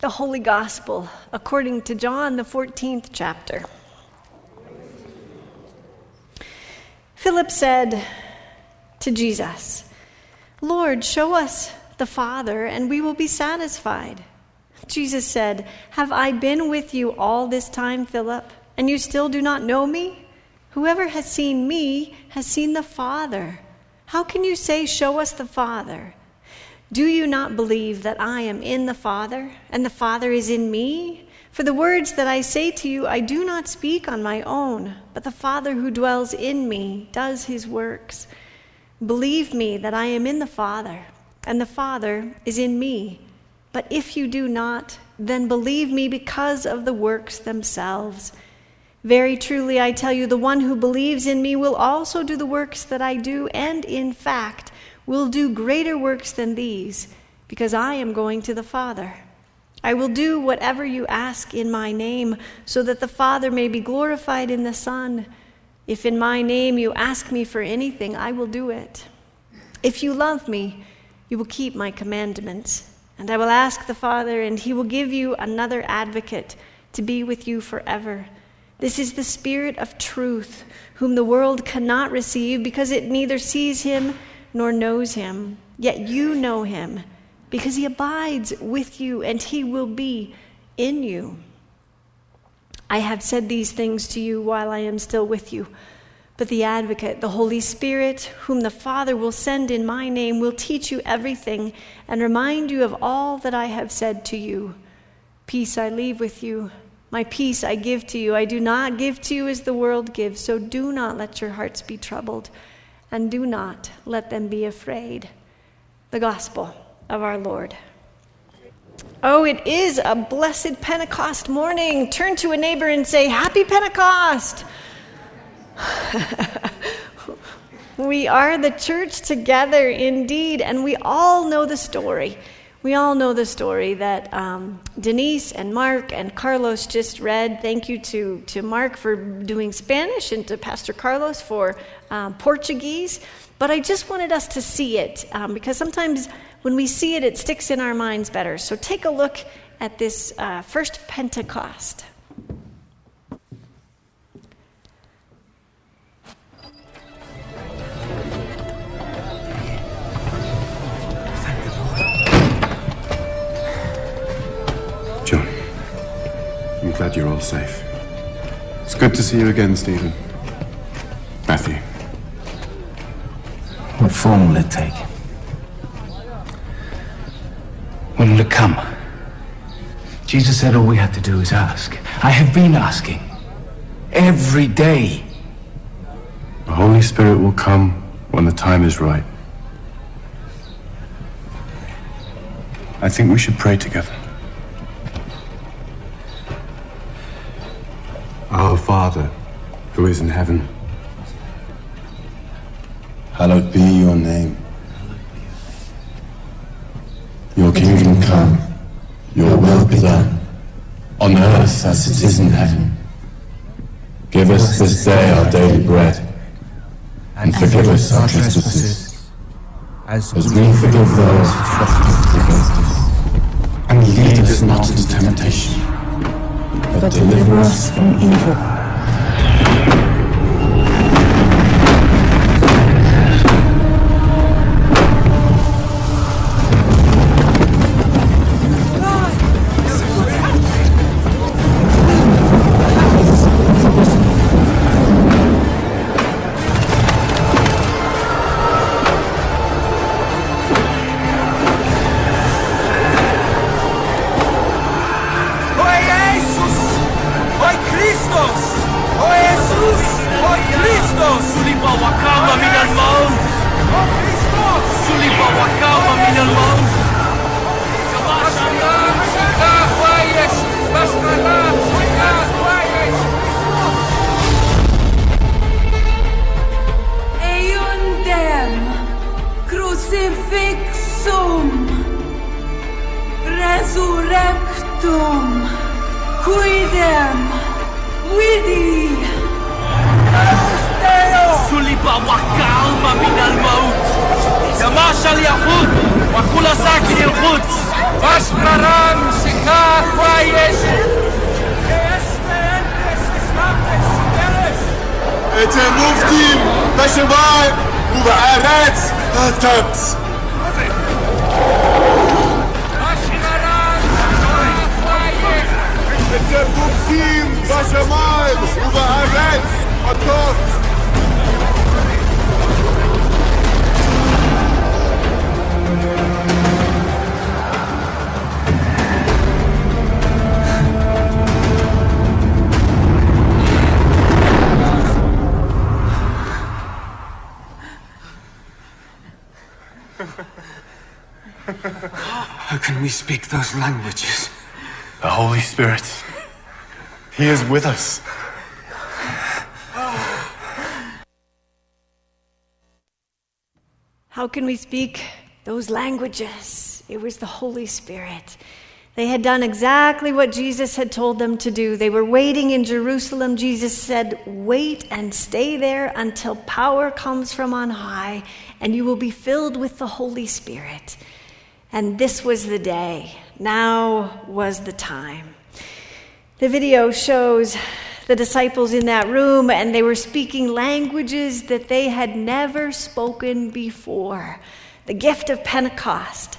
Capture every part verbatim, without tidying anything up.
The Holy Gospel according to John, the fourteenth chapter. Philip said to Jesus, "Lord, show us the Father, and we will be satisfied." Jesus said, "Have I been with you all this time, Philip, and you still do not know me? Whoever has seen me has seen the Father. How can you say, 'Show us the Father'? Do you not believe that I am in the Father, and the Father is in me? For the words that I say to you, I do not speak on my own, but the Father who dwells in me does his works. Believe me that I am in the Father, and the Father is in me. But if you do not, then believe me because of the works themselves. Very truly I tell you, the one who believes in me will also do the works that I do, and in fact will do greater works than these, because I am going to the Father. I will do whatever you ask in my name, so that the Father may be glorified in the Son. If in my name you ask me for anything, I will do it. If you love me, you will keep my commandments. And I will ask the Father, and he will give you another advocate to be with you forever. This is the Spirit of truth, whom the world cannot receive, because it neither sees him nor knows him. Yet you know him, because he abides with you, and he will be in you. I have said these things to you while I am still with you. But the Advocate, the Holy Spirit, whom the Father will send in my name, will teach you everything and remind you of all that I have said to you. Peace I leave with you. My peace I give to you. I do not give to you as the world gives, so do not let your hearts be troubled, and do not let them be afraid." The Gospel of our Lord. Oh, it is a blessed Pentecost morning. Turn to a neighbor and say, "Happy Pentecost!" We are the church together indeed, and we all know the story. We all know the story that um, Denise and Mark and Carlos just read. Thank you to, to Mark for doing Spanish and to Pastor Carlos for um, Portuguese. But I just wanted us to see it um, because sometimes when we see it, it sticks in our minds better. So take a look at this uh, first Pentecost. John, I'm glad you're all safe. It's good to see you again, Stephen. Matthew. What form will it take? When will it come? Jesus said all we had to do is ask. I have been asking. Every day. The Holy Spirit will come when the time is right. I think we should pray together. Our Father, who is in heaven, hallowed be your name. Your kingdom come, your will be done, on earth as it is in heaven. Give us this day our daily bread, and forgive us our trespasses, as we forgive those who trespass against us. And lead us not into temptation, but deliver us from evil. وكل ساكن القدس واشكرا سكاه בשמיים ובארץ הטוץ. ותפוקים בשמיים ובארץ הטוץ. How can we speak those languages? The Holy Spirit, He is with us. How can we speak those languages? It was the Holy Spirit. They had done exactly what Jesus had told them to do. They were waiting in Jerusalem. Jesus said, wait and stay there until power comes from on high, and you will be filled with the Holy Spirit. And this was the day. Now was the time. The video shows the disciples in that room, and they were speaking languages that they had never spoken before. The gift of Pentecost.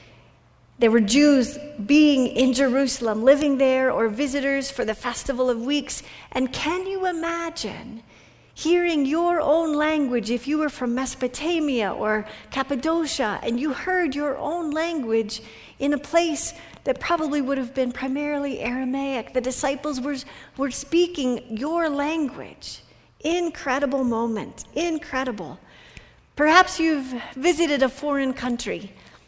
There were Jews being in Jerusalem, living there, or visitors for the Festival of Weeks. And can you imagine hearing your own language if you were from Mesopotamia or Cappadocia and you heard your own language in a place that probably would have been primarily Aramaic? The disciples were, were speaking your language. Incredible moment. Incredible. Perhaps you've visited a foreign country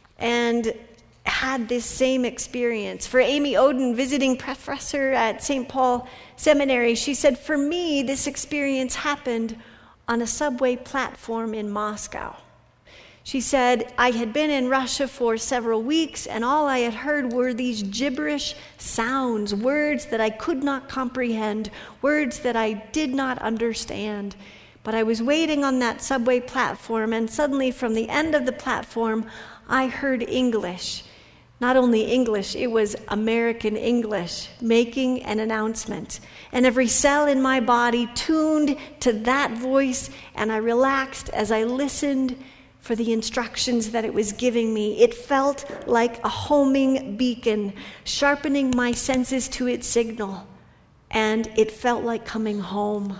and had this same experience. For Amy Oden, visiting professor at Saint Paul Seminary, she said, for me, this experience happened on a subway platform in Moscow. She said, I had been in Russia for several weeks, and all I had heard were these gibberish sounds, words that I could not comprehend, words that I did not understand. But I was waiting on that subway platform, and suddenly from the end of the platform, I heard English. Not only English, it was American English, making an announcement. And every cell in my body tuned to that voice, and I relaxed as I listened for the instructions that it was giving me. It felt like a homing beacon, sharpening my senses to its signal, and it felt like coming home.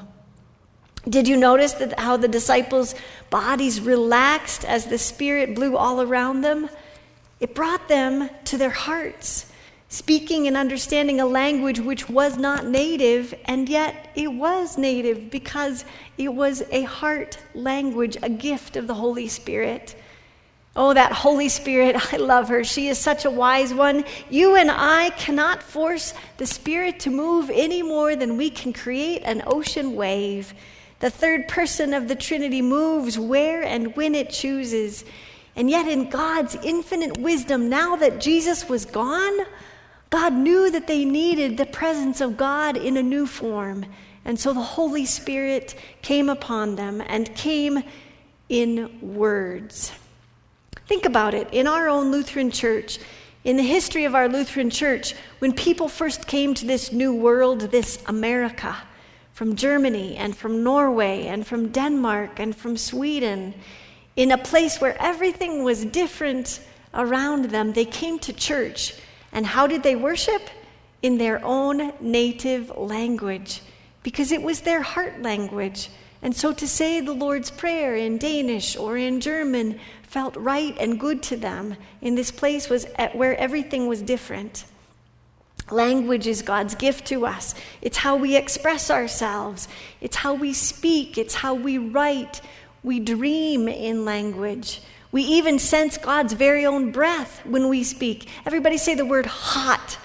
Did you notice that how the disciples' bodies relaxed as the Spirit blew all around them? It brought them to their hearts, speaking and understanding a language which was not native, and yet it was native because it was a heart language, a gift of the Holy Spirit. Oh, that Holy Spirit, I love her. She is such a wise one. You and I cannot force the Spirit to move any more than we can create an ocean wave. The third person of the Trinity moves where and when it chooses. And yet in God's infinite wisdom, now that Jesus was gone, God knew that they needed the presence of God in a new form. And so the Holy Spirit came upon them and came in words. Think about it. In our own Lutheran church, in the history of our Lutheran church, when people first came to this new world, this America, from Germany and from Norway and from Denmark and from Sweden, in a place where everything was different around them, they came to church. And how did they worship? In their own native language, because it was their heart language. And so to say the Lord's Prayer in Danish or in German felt right and good to them in this place was at where everything was different. Language is God's gift to us. It's how we express ourselves. It's how we speak. It's how we write. We dream in language. We even sense God's very own breath when we speak. Everybody say the word hot.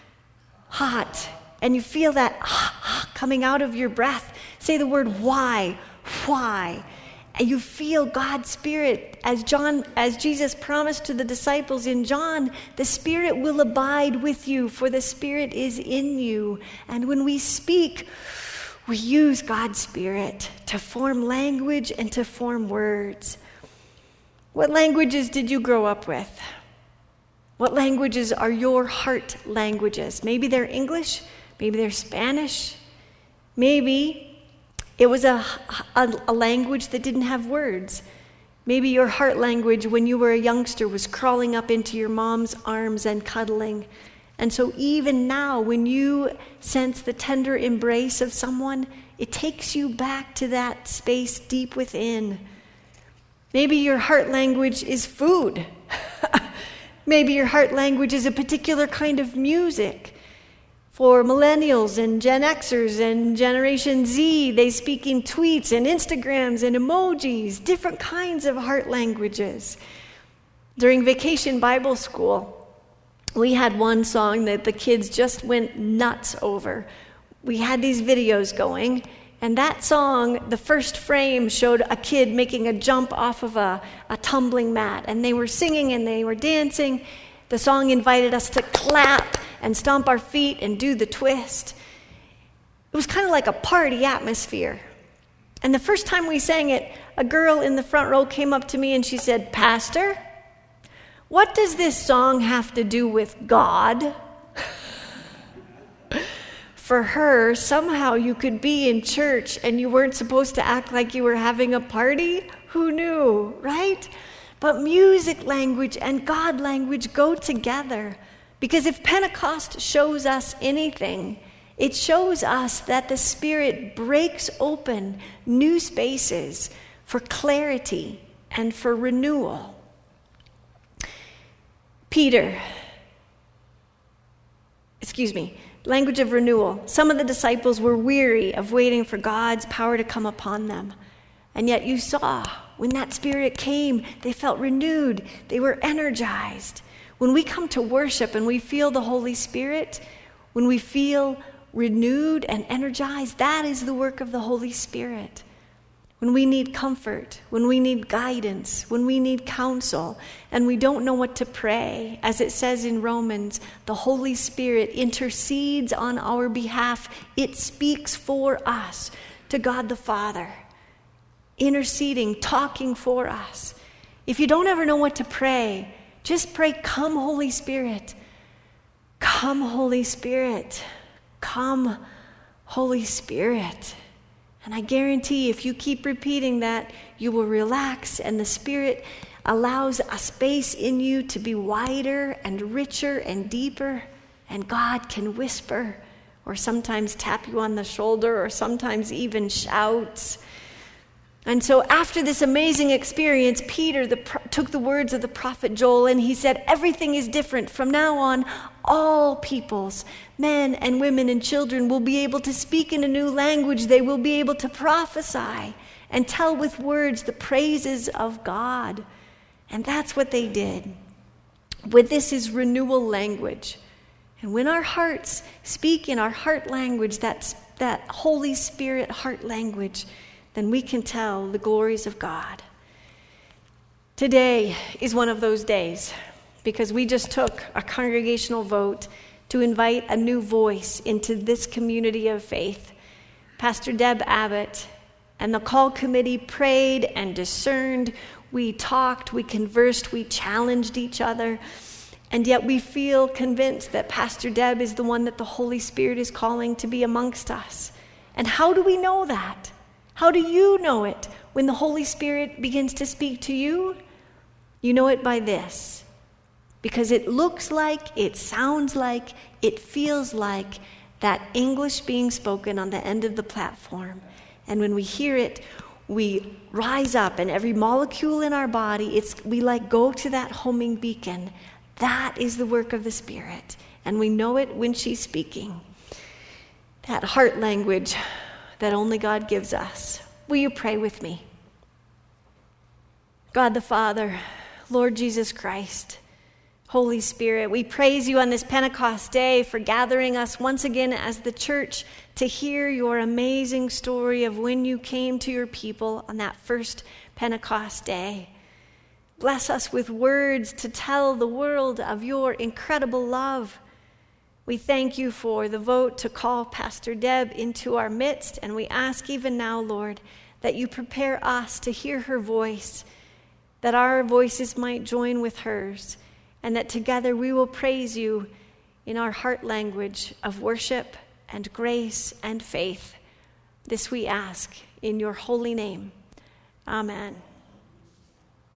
Hot. And you feel that coming out of your breath. Say the word why. Why. And you feel God's Spirit. As John, as Jesus promised to the disciples in John, the Spirit will abide with you, for the Spirit is in you. And when we speak, we use God's Spirit to form language and to form words. What languages did you grow up with? What languages are your heart languages? Maybe they're English, maybe they're Spanish, maybe It was a, a, a language that didn't have words. Maybe your heart language when you were a youngster was crawling up into your mom's arms and cuddling. And so even now, when you sense the tender embrace of someone, it takes you back to that space deep within. Maybe your heart language is food. Maybe your heart language is a particular kind of music. For millennials and Gen Xers and Generation Z, they speak in tweets and Instagrams and emojis, different kinds of heart languages. During Vacation Bible School, we had one song that the kids just went nuts over. We had these videos going, and that song, the first frame showed a kid making a jump off of a, a tumbling mat, and they were singing and they were dancing. The song invited us to clap and stomp our feet and do the twist. It was kind of like a party atmosphere. And the first time we sang it, a girl in the front row came up to me and she said, "Pastor, what does this song have to do with God?" For her, somehow you could be in church and you weren't supposed to act like you were having a party. Who knew, right? But music language and God language go together. Because if Pentecost shows us anything, it shows us that the Spirit breaks open new spaces for clarity and for renewal. Peter, excuse me, language of renewal. Some of the disciples were weary of waiting for God's power to come upon them. And yet you saw when that Spirit came, they felt renewed. They were energized. When we come to worship and we feel the Holy Spirit, when we feel renewed and energized, that is the work of the Holy Spirit. When we need comfort, when we need guidance, when we need counsel, and we don't know what to pray, as it says in Romans, the Holy Spirit intercedes on our behalf. It speaks for us to God the Father, interceding, talking for us. If you don't ever know what to pray, just pray, "Come, Holy Spirit. Come, Holy Spirit. Come, Holy Spirit." And I guarantee if you keep repeating that, you will relax, and the Spirit allows a space in you to be wider and richer and deeper, and God can whisper or sometimes tap you on the shoulder or sometimes even shouts. And so after this amazing experience, Peter the, took the words of the prophet Joel and he said, "Everything is different. From now on, all peoples, men and women and children will be able to speak in a new language. They will be able to prophesy and tell with words the praises of God." And that's what they did. With this is renewal language. And when our hearts speak in our heart language, that's that Holy Spirit heart language, then we can tell the glories of God. Today is one of those days because we just took a congregational vote to invite a new voice into this community of faith. Pastor Deb Abbott and the call committee prayed and discerned. We talked, we conversed, we challenged each other, and yet we feel convinced that Pastor Deb is the one that the Holy Spirit is calling to be amongst us. And how do we know that? How do you know it when the Holy Spirit begins to speak to you? You know it by this. Because it looks like, it sounds like, it feels like that English being spoken on the end of the platform. And when we hear it, we rise up, and every molecule in our body, it's we like go to that homing beacon. That is the work of the Spirit. And we know it when she's speaking. That heart language that only God gives us. Will you pray with me? God the Father, Lord Jesus Christ, Holy Spirit, we praise you on this Pentecost day for gathering us once again as the church to hear your amazing story of when you came to your people on that first Pentecost day. Bless us with words to tell the world of your incredible love. We thank you for the vote to call Pastor Deb into our midst, and we ask even now, Lord, that you prepare us to hear her voice, that our voices might join with hers, and that together we will praise you in our heart language of worship and grace and faith. This we ask in your holy name. Amen.